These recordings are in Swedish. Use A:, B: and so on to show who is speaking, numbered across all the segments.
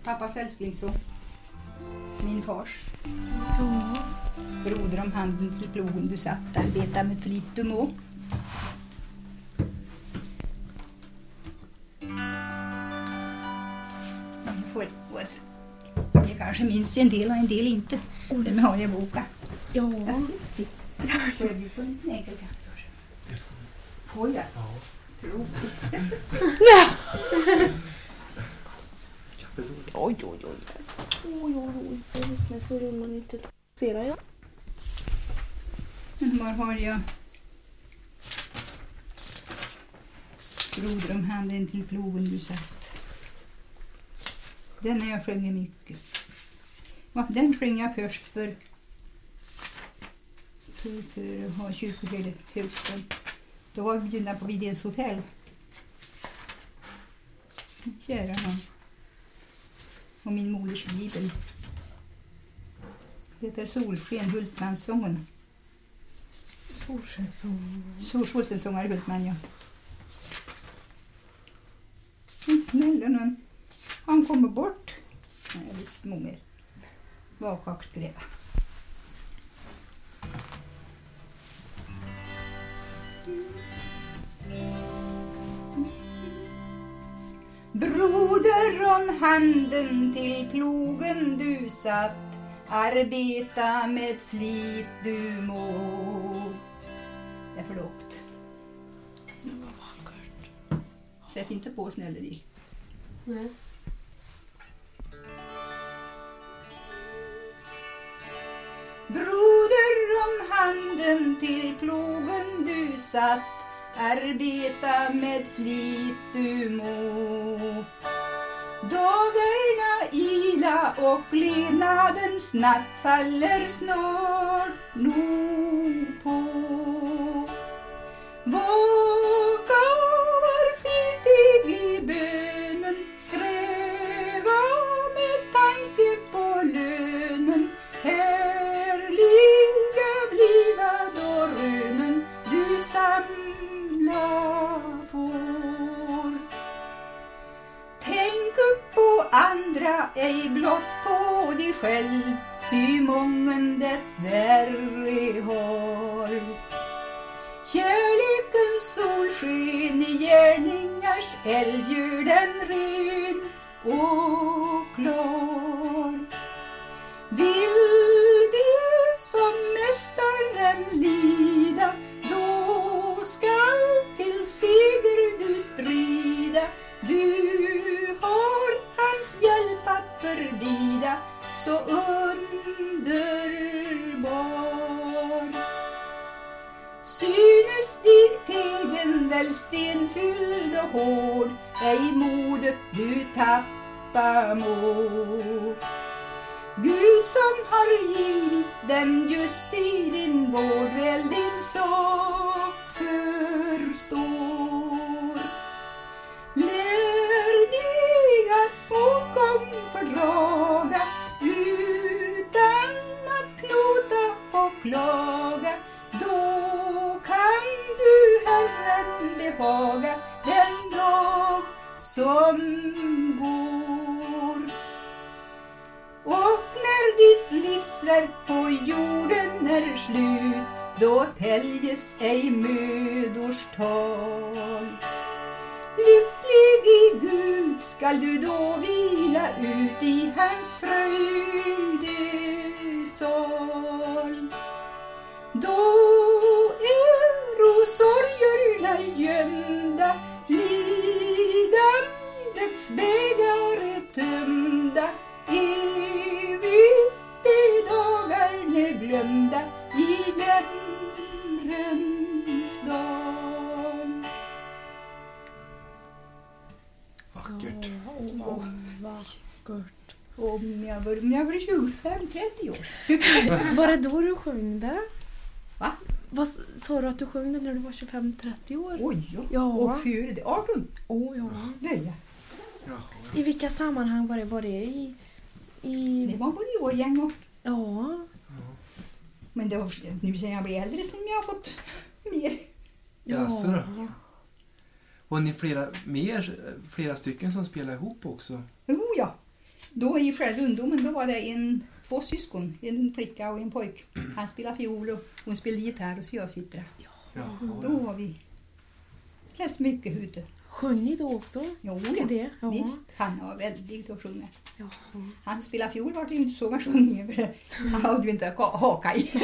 A: Pappas älsklingssång. Min fars.
B: Ja.
A: Broder om handen till plogen du satt, arbeta med flit du må. Jag kanske minns en del och en del inte. Den har jag bokat.
B: Ja.
A: Jag sitter. Får jag bli på en enkel kant? Får jag?
C: Ja.
A: Tror
B: Oj. Jag visste så vill man inte se det.
A: Var har jag? Broder om handen till plogen du satt. Den har jag sjungit mycket. Den sjöng jag först för att ha kyrkoherde högskolan. Då var vi bjudna på Videns hotell. Kära någon. Och min moders bibel. Det heter Solsken, Hultmanssången. Solskensångare Hultman, ja. Snälla någon. Han kommer bort. Nej, visst många. Vakakskräva. Broder om handen till plogen du satt, arbeta med flit du må. Det är för lågt. Sätt inte på snälleri.
B: Nej.
A: Broder om handen till plogen du satt, arbeta med flit du må. Dagarna ila och levnadens natt faller snart nog på. Vaka var flitig i bönen, sträva med tanke på lönen. Härliga bliva då rönen du samla får. Tänk upp på andra, ej blott på dig själv, ty mången det värre har. Kärlekens solsken i gärningars eld gör den ren och klar. Vill du som mästaren lida, då skall till seger du strida. Du har hans hjälp att förbida, så underbar. Synes dig tegen väl stenfylld och hård, ej modet du tappa må. Gud som har givit den just i din vård, väl din sak förstår. Lär dig att bakom fördraga, utan att knota och klaga. Då kan du Herren behaga den dag som går. Och när ditt livsverk på jorden är slut, då täljes ej mödors tal. Lycklig i Gud skall du då vila ut i hans fröjdesal. Då är sorgerna gömda, lidandets bägare tömda. Evigt är dagarna glömda i jämrens dal.
C: Vackert.
B: Vackert.
A: Om jag var 25-30 år.
B: Var det då du sjöng det?
A: Va?
B: Vad sa du att du sjöng det när du var 25-30 år?
A: Oj,
B: Ja.
A: Och före det 18.
B: Ja.
A: Nej,
C: Jaha.
B: I vilka sammanhang var det? Var det i...
A: det var både årgäng och...
B: Ja.
A: Men det var, nu sen jag blir äldre som jag har fått mer.
C: Jaså då? Var ni flera stycken som spelade ihop också?
A: Jo ja, Då i själva ungdomen, då var det två syskon, en flicka och en pojk. Han spelade fiol och hon spelade gitarr och så jag sitter där.
C: Ja.
A: Då var vi rätt mycket ute.
B: Sjöng ni då också?
A: Jo,
B: Till det? Ja.
A: visst. Han var väldigt att sjunga.
B: Ja.
A: Han spelade fiol var det ju inte så man sjöng. Han hade ju inte haka i.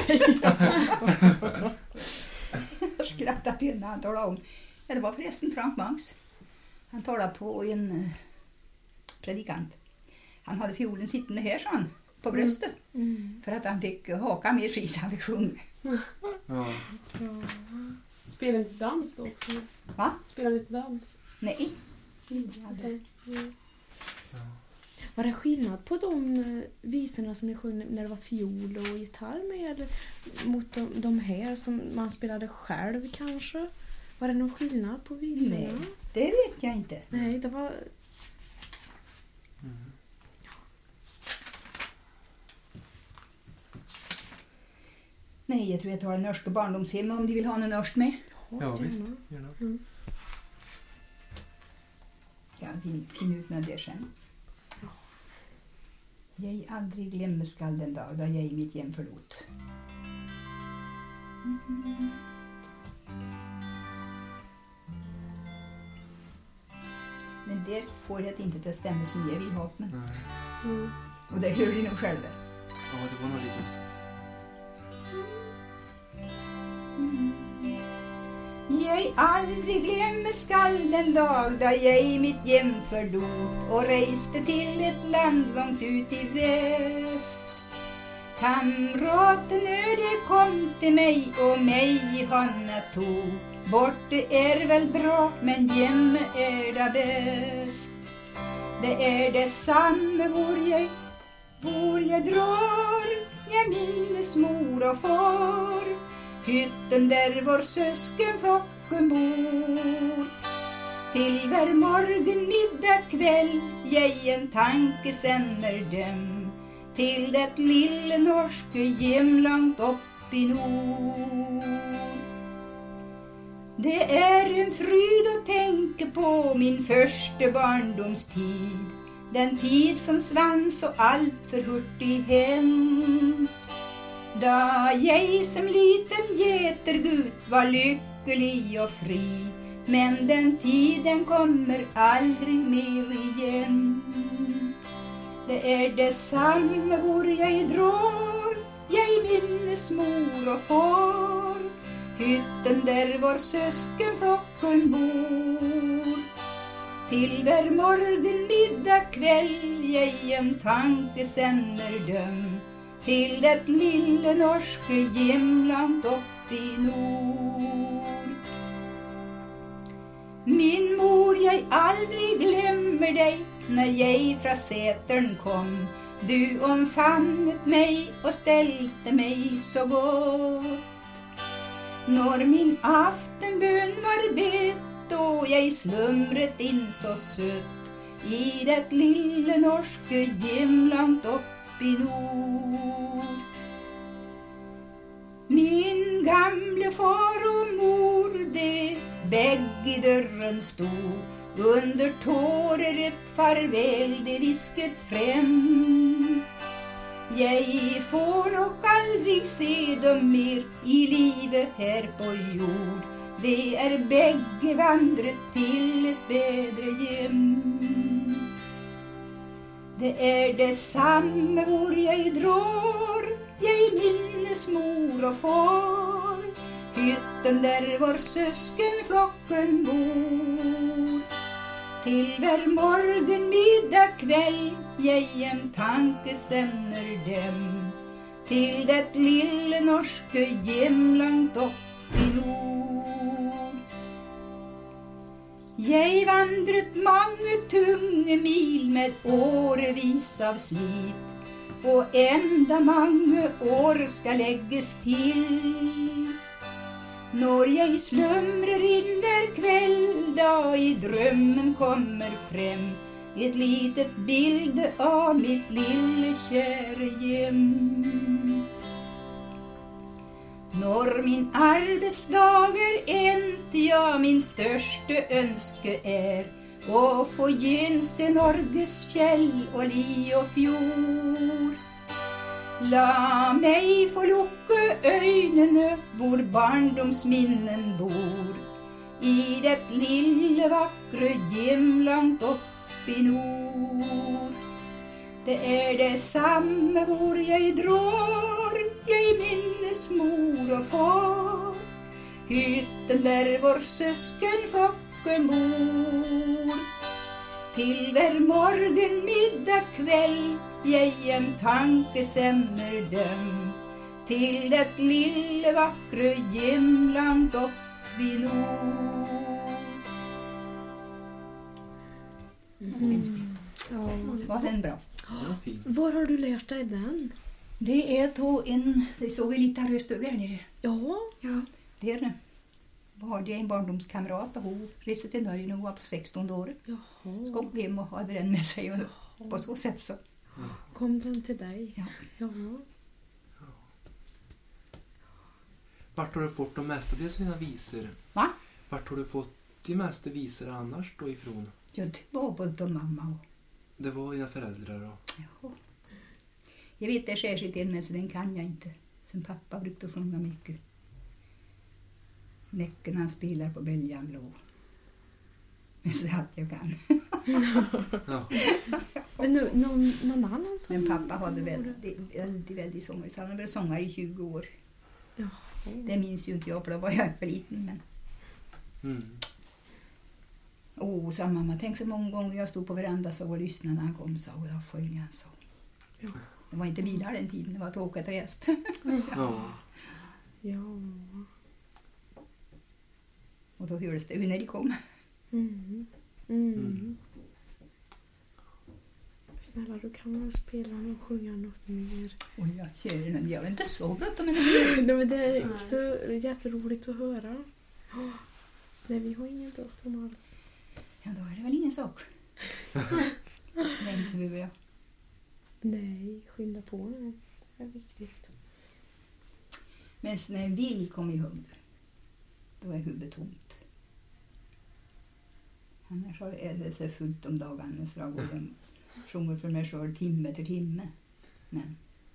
A: Jag skrattade till när han talade om. Ja, det var förresten Frank Mangs. Han talade på en predikant. Han hade fiolen sittande här, sa han, på bröstet.
B: Mm.
A: För att han fick haka mer skis, han fick sjunga.
C: Ja.
B: Ja.
D: Spelar ni dans då också?
A: Va?
D: Spelar ni dans?
A: Nej. Inte aldrig.
D: Mm.
B: Var det skillnad på de visorna som ni sjöng när det var fiol och gitarr med? Eller mot de här som man spelade själv kanske? Var det någon skillnad på visorna?
A: Nej, det vet jag inte.
B: Nej, det var...
A: Nej, jag tror jag tar en norska barndomshem om de vill ha någon norsk med.
C: Ja, visst. Gärna.
A: Ja, fin ut med det sen. Jag aldrig glömmer skall den dag då jag i mitt hem förlot. Men det får jag inte till att stämma som jag vill ha. Men.
C: Nej.
D: Mm.
A: Och det hör de nog själva.
C: Ja, det var nog lite just.
A: Jag aldrig glömmer skall den dag då jag i mitt hem förlot och reste till ett land långt ut i väst. Kamraten öde kom till mig och mig i handen tog. Borta är väl bra men hemma är det bäst. Det är detsamma hvor jag drar. Jag minnes mor och far. Hytten där vår syskonflocken bor. Till var morgon, middag, kväll jag en tanke sänder dem. Till det lilla norska hem långt upp i nord. Det är en fryd att tänka på min första barndomstid. Den tid som svann så allt för hurtig hem. Da jag som liten getergut var lycklig och fri. Men den tiden kommer aldrig mer igen. Det är detsamma hvor jag drar. Jag minnes mor och far. Hytten där vår syskonflocken bor. Till var morgon, middag, kväll jag en tanke sänder dem. Till det lilla norska hemland upp i nord. Min mor, jag aldrig glömmer dig. När jag från Sätern kom. Du omfamnet mig och ställde mig så gott. När min aftenbön var bet och jag slumret in så sött. I det lilla norska hemland upp i nord. Min gamle far och mor, det bägge i dörren stod. Under tårer ett farväl, det visket främ. Jag får nog aldrig se dem mer i livet här på jord. Det är bägge vandret till ett bättre hem. Det är detsamma hvor jag drar. Jag minnes mor och far. Hytten där vår syskonflocken bor. Till var morgon, middag, kväll jag en tanke sänder dem. Till det lilla norska hemland upp i nord. Jag vandret många tunga mil med årevis av slit. Och ända många år ska läggas till. När jag slumrar in där kväll då i drömmen kommer fram ett litet bild av mitt lilla kära hem. När min arbetsdag är änt, ja min största önske är och få gynse Norges fjell och li och fjord. La mig få lukke øynene hvor barndomsminnen bor, i det lille vakre hjem langt opp i nord. Det det samme hvor jeg drar, jeg minnes mor og far, hytten der vår søskenflokken bor. Til hver morgen, middag, kveld, jeg en tanke sender dem, til det lille vakre hjem langt opp i nord. Vad syns ni?
B: Ja.
A: Var den bra?
C: Ja, fin.
B: Var har du lärt dig den?
A: Det då det såg en liten röstugg här nere.
B: Ja.
A: Där var det en barndomskamrat och hon reste till Norge när hon var på 16 år.
B: Jaha.
A: Så kom hem och hade den med sig och på så sätt så.
B: Kom den till dig?
A: Ja.
B: Ja.
C: Vart har du fått de mesta av dina visor?
A: Va?
C: Vart har du fått de mesta visor annars då ifrån?
A: Ja, det var både mamma och...
C: Det var dina föräldrar och...
A: Jaha. Jag vet det särskilt en, men så den kan jag inte. Som pappa brukade sjunga mycket. Näcken han spelar på bäljan blå. Men så att jag kan.
C: Ja.
B: Men någon annan som...
A: Men pappa hade väldigt sångare. Så han har väl sångare i 20 år.
B: Jaha.
A: Det minns ju inte jag, för då var jag för liten. Men... sa mamma, tänk så många gånger jag stod på veranda så och lyssnade när han kom, så och jag sjöng en sång.
B: Ja.
A: Det var inte bilar den tiden, det var tåget rest.
C: Ja.
B: Ja.
A: Och då hördes det när de kom.
B: Snälla, du kan väl spela och sjunga något mer?
A: Och jag kör den, jag är inte så bråttom men
B: det är också jätteroligt att höra. Nej, vi har ingen bråttom alls.
A: Ja, då är det väl ingen sak. Längre behöver jag.
B: Nej, skynda på nu. Det är viktigt.
A: Men när jag vill komma ihåg det, då är huvudet tomt. Annars är det så fullt om dagarna så jag går och sjunger för mig själv timme efter timme. Men...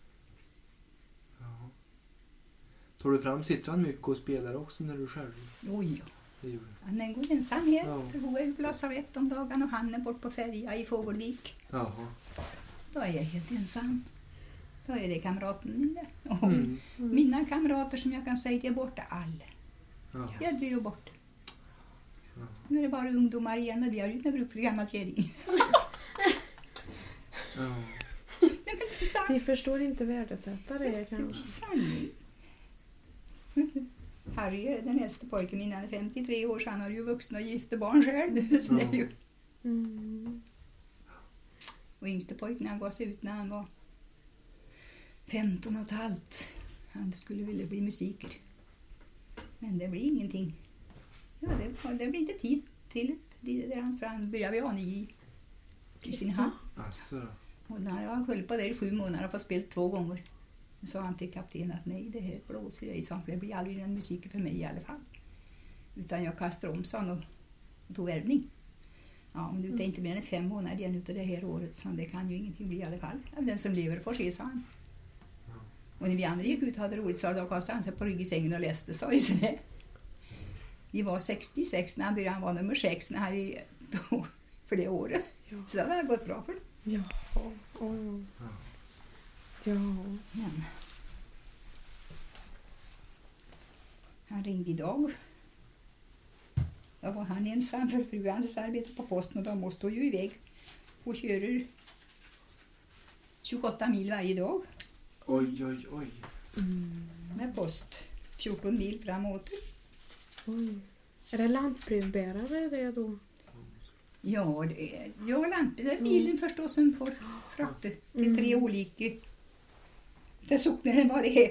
C: Ja. Tar du fram sittran mycket och spelar också när du själv?
A: Oj, ja.
C: Det gör du.
A: Han går ensam här,
C: Ja.
A: för hon är på lasarett om dagen och han är bort på färja i Fågelvik.
C: Jaha.
A: Då är jag helt ensam. Då är det kamraten min där. Och
C: Mm.
A: mina kamrater som jag kan säga till är borta alla.
C: Ja.
A: Jag dör bort.
C: Ja.
A: Nu är det bara ungdomar igen och de har inte bruk för gammal kärring.
C: Ja.
A: Nej, men det är sant.
B: Ni förstår inte värdesätta det
A: Det är
B: kanske.
A: sanning. Harry, den äldste pojken min, han är 53 år så han har ju vuxna och gifta barn själv. Så det är ju... Och yngste pojken han gav sig ut när han var 15 och ett halvt. Han skulle vilja bli musiker. Men det blir ingenting. Ja, det blir inte tid till det där han fram började vid ANI i Kristinehamn.
C: Asså då.
A: Och när han höll på där i 7 månader och fått spela 2 gånger. Så sa han till kapten att nej, det här blåser jag i. Så det blir aldrig en musik för mig i alla fall. Utan jag kastar om, sa han, och tog ärvning. Ja, om det inte blir 5 månader igen utav det här året, så det kan ju ingenting bli i alla fall. Den som lever får se, sa han. Och när vi andra gick ut och hade roligt så då kastade han sig på rygg i sängen och läste, sa det så det. Vi var 66 när han började, han var nummer 6 när han då, för det året.
B: Ja.
A: Så det har gått bra för det.
B: Ja. Ja.
A: Men han ringde idag. Då var han ensam för fruans arbete på posten och de måste ju iväg och köra 28 mil varje dag
C: Oj, oj, oj.
A: med post. 14 mil fram och åter.
B: Oj. Är det lantbrevbärare det då?
A: Ja, det är bilen förstås som får frakta till 3 olika. Det socknar var det är.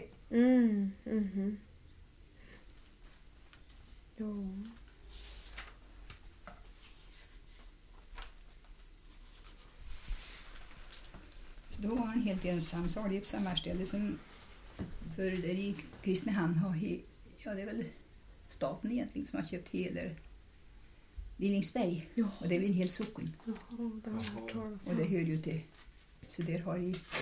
B: Ja.
A: Då var han helt ensam. Så har det ett sommarställe som för där i Kristinehamn har det är väl staten egentligen som har köpt hela Villingsberg.
B: Ja.
A: Och det är väl en hel socken.
B: Jaha, det har jag hört talas om.
A: Och det hör ju till. Så där har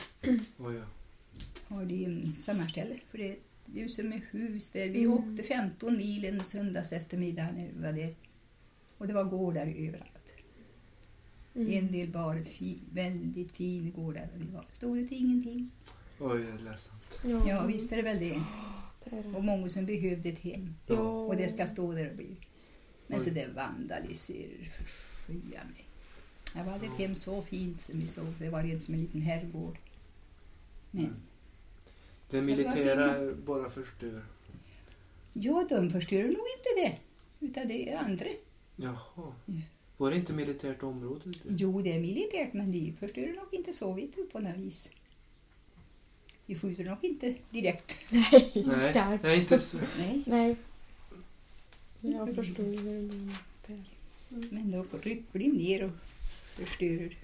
A: de sommarställe. För det är ju som ett hus där. Vi åkte 15 mil en söndags eftermiddag när vi var där. Och det var gårdar överallt. En del bara väldigt fina gårdar. Och det stod ju till ingenting.
C: Oj, det är ledsamt.
A: Ja, visst är det väl det.
B: Det är det.
A: Och många som behövde ett hem.
B: Ja.
A: Och det ska stå där och bli. Men
C: Oj.
A: så det vandaliserar förskya mig. Det var ett hem så fint som vi såg. Det var rent som en liten herrgård. Men
C: Det militära bara förstör.
A: ja, de förstör nog inte det. Utan det är andra.
C: Jaha. Var det inte militärt område?
A: Jo, det är militärt, men de förstör nog inte så vitt på något vis. De skjuter nog inte direkt.
B: Nej,
C: Nej,
B: skarpt.
C: nej, inte så.
A: Nej,
B: Nej. Jag förstår ju hur du menar, Per.
A: men då rycker de ner och förstör.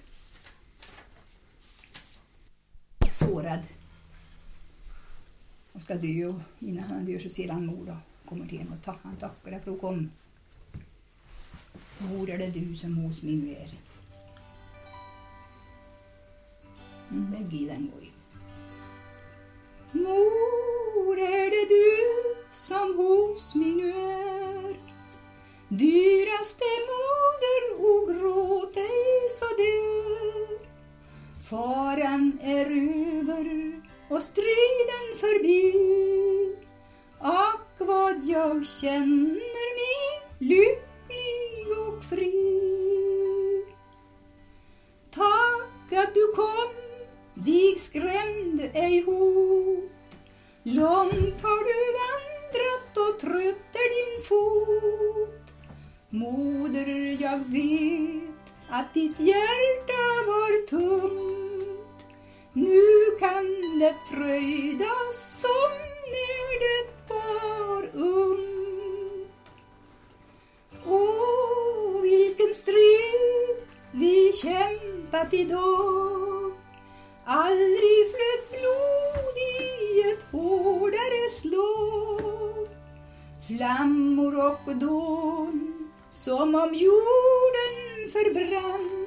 A: Sårad. Och ska dö, och innan han dör så ser han mor och kommer till henne och han tackar dig för att kom. Mor, är det du som hos min är? Bägge i den går. Mor, är det du som hos mig nu är? Dyraste moder, och gråt ej så där. Faran är över och striden förbi. Ack, vad jag känner mig lycklig och fri. Tack att du kom, dig skrämde ej hot. Långt har du vandrat och trött är din fot. Moder, jag vet att ditt hjärta var tungt. Nu kan det fröjdas som när det var ungt. Åh, vilken strid vi kämpat idag. Aldrig flöt blod i ett hårdare slag. Flammor och dån som om jorden förbrann.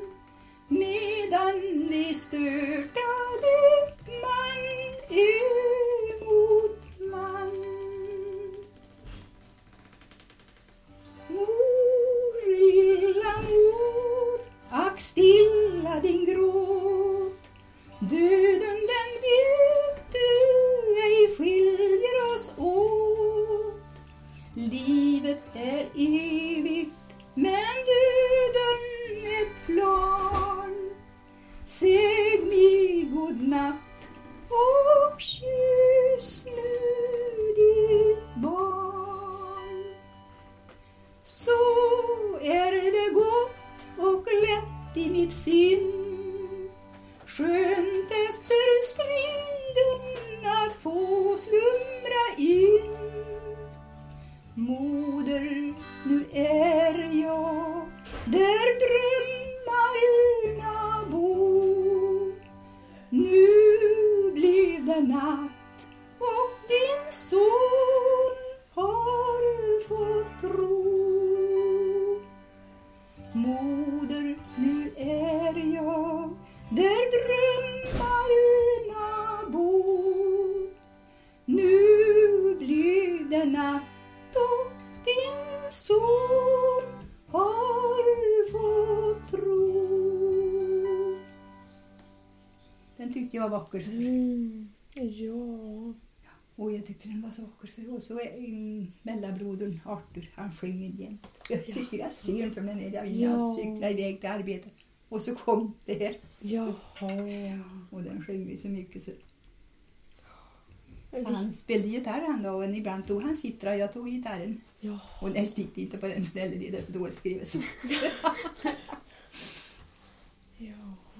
A: Medan vi störtade man emot man. Mor, lilla mor, ack stilla din gråt. Döden den vet du ej skiljer oss åt. Livet är evigt men döden ett flarn. Säg mig god natt och kyss nu ditt barn. Så är det gott och lätt i mitt sinn. Skönt efter striden att få slumra in. Moder, nu är jag där drömmarna bor. Nu blev det natt och din son har fått ro. Moder, nu är jag där drömmarna bor. Nu blev det natt och din son har fått ro. Den tyckte jag var vacker.
B: Ja.
A: Och jag tyckte den var så vacker för. Och så mellabrodern Arthur, han sjöng den igen. Jag tycker jag ser den för mig när jag vill cykla iväg till arbetet. Och så kom det här.
B: Jaha.
A: Och den sjöng vi så mycket så. Så han spelade gitarr han då, och ibland tog han sittra och jag tog gitarren.
B: Ja.
A: Och jag stickade inte på den stället, det är för dåligt skrivet.
B: Ja.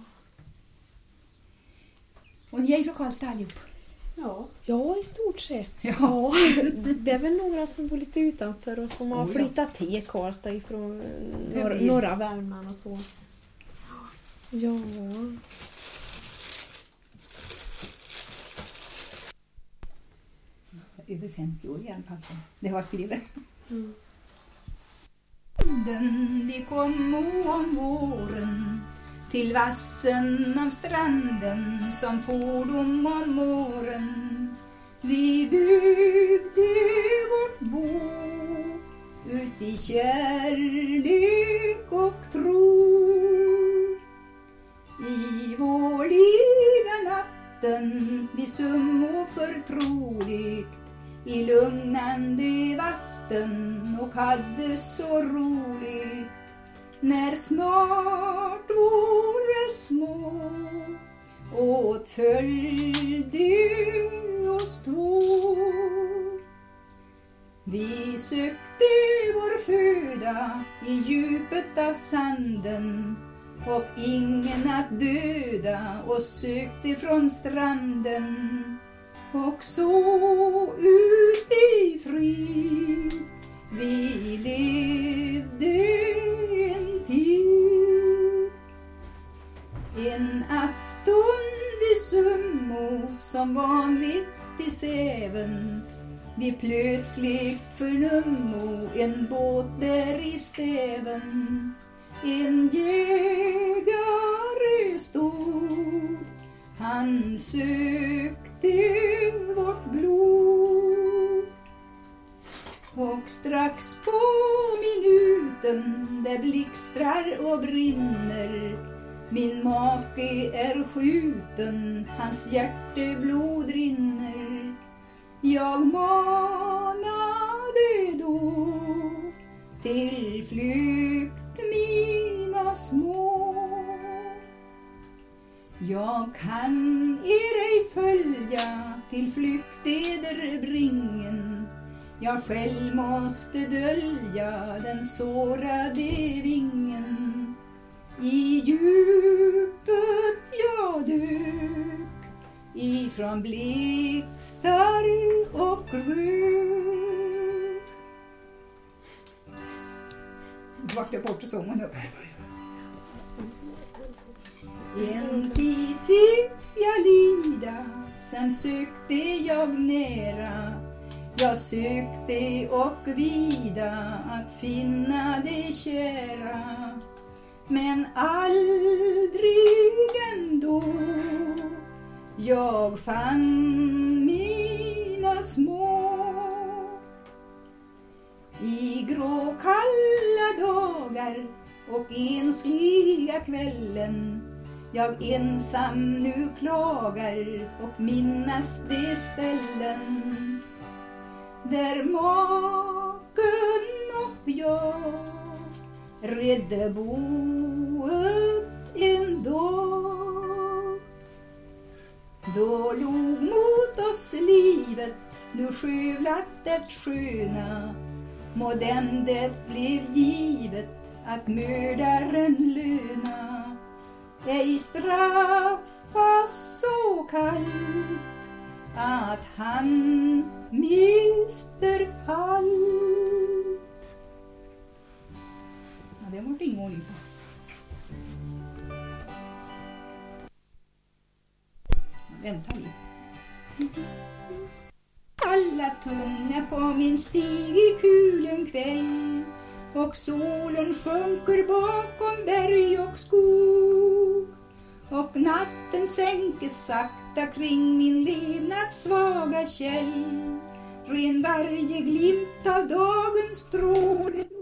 A: Och ni är från Karlstad allihop?
B: Ja, i stort sett.
A: Ja.
B: Ja, det är väl några som bor lite utanför och som har
A: Oh, ja.
B: flyttat till Karlstad ifrån
A: Det blir-
B: norra Värmland och så. Ja.
A: Över 50 år i alla fall. Så det har skrivit.
B: Mm.
A: Vi kom om våren till vassen av stranden som fordom om åren. Vi byggde vårt bo ut i kärlek och tro. I vårliga natten vi summo förtroligt i lugnande vatten och hade så roligt. När snart våra små åtföljde oss två. Vi sökte vår föda i djupet av sanden och ingen att döda oss sökte från stranden. Och så ut i frid vi levde en tid. En afton vid summo som vanligt i säven. Vi plötsligt förnummo en båt där i stäven. En jägare stod, han sökte vårt blod. Och strax på minuten där blixtrar och brinner, min make är skjuten, hans hjärteblod rinner. Jag manade då till flykt mina små. Jag kan ej följa till flykt eder bringen. Jag själv måste dölja den sårade vingen. I djupet jag dök ifrån blixtar och rök. Vart är bort sången upp? En tid fick jag lida, sen sökte jag nära. Jag sökte och vida att finna det kära. Men aldrig ändå jag fann mina små. I grå kalla dagar och ensliga kvällen jag ensam nu klagar och minnas de ställen där maken och jag redde boet en dag. Då log mot oss livet, nu skövlat det sköna. Må den det blev givet att mördaren löna. Ej straffas så kallt att han mister allt. Ja, det var ingen ordning på. Vänta lite. Alla tunga på min stig i kulen kväll, och solen sjunker bakom berg och skog, och natten sänker sakta kring min levnads svaga käll. Ren varje glimt av dagens stråle